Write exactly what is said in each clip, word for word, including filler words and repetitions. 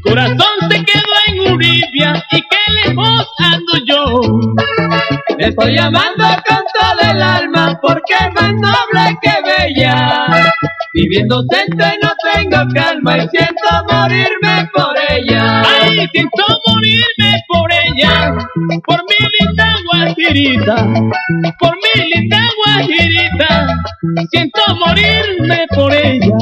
corazón se quedó en Uribia y qué lejos ando yo. Le estoy amando con todo el alma porque es más noble que bella. Viviendo ausente no tengo calma y siento morirme por ella. Ay, siento morirme por ella, por mi linda guajirita, por mi linda guajirita, siento morirme por ella.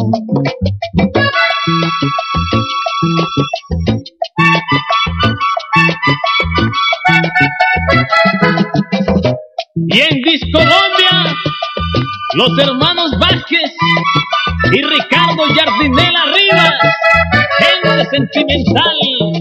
Y en Discolombia, los hermanos Vázquez y Ricardo Yardinela Rivas, gente sentimental.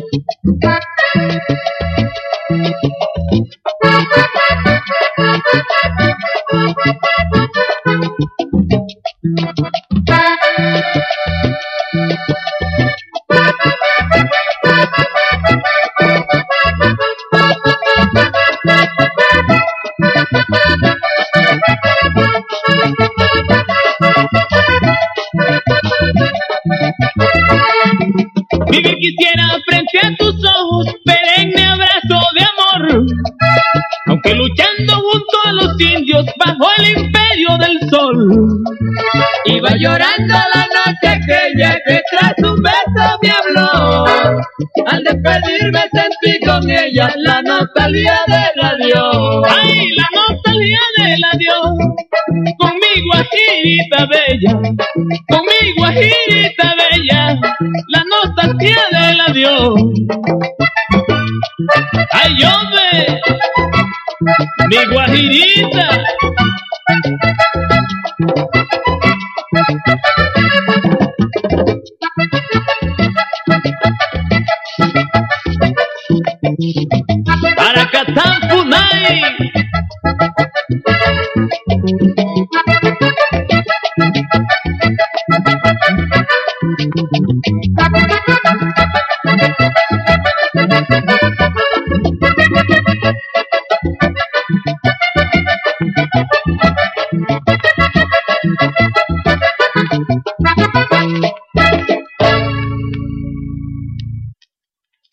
Vivir quisiera frente a tus ojos, perenne abrazo de amor, aunque luchando junto a los indios bajo el imperio del sol. Iba llorando la noche aquella que tras un beso me habló. Al despedirme sentí con ella la nostalgia del adiós. Ay, la nostalgia del adiós, con mi guajirita bella, con mi guajirita bella, la nostalgia del adiós. Ay, yo ve, mi guajirita.